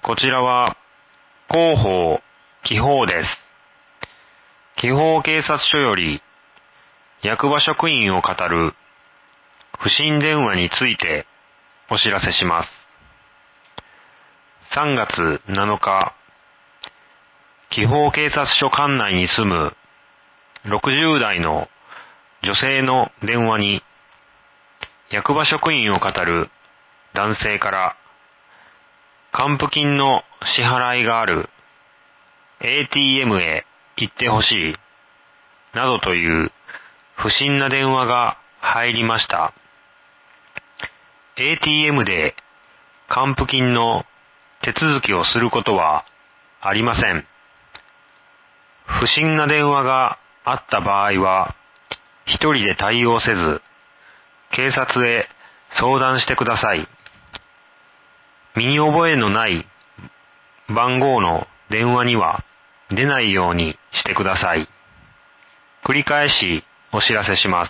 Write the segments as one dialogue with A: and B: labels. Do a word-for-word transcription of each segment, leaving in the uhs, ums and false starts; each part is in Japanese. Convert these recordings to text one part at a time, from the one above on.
A: こちらは広報紀報です。紀報警察署より役場職員を語る不審電話についてお知らせします。さんがつなのか、紀報警察署管内に住むろくじゅうだいの女性の電話に役場職員を語る男性から還付金の支払いがある エーティーエム へ行ってほしいなどという不審な電話が入りました。エーティーエム で還付金の手続きをすることはありません。不審な電話があった場合は、一人で対応せず、警察へ相談してください。身に覚えのない番号の電話には出ないようにしてください。繰り返しお知らせします。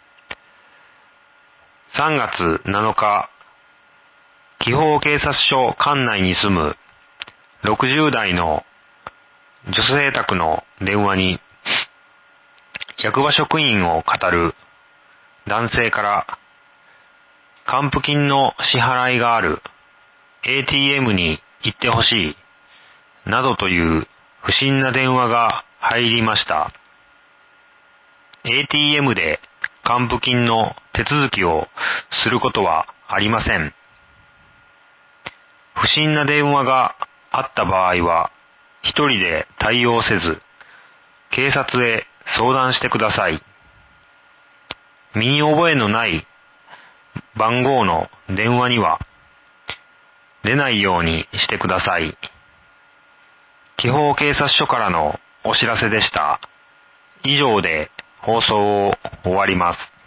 A: さんがつなのか、紀報警察署管内に住むろくじゅうだいの女性宅の電話に役場職員を語る男性から還付金の支払いがある エーティーエム に行ってほしいなどという不審な電話が入りました。エーティーエム で還付金の手続きをすることはありません。不審な電話があった場合は、一人で対応せず、警察へ相談してください。身に覚えのない番号の電話には出ないようにしてください。紀報警察署からのお知らせでした。以上で放送を終わります。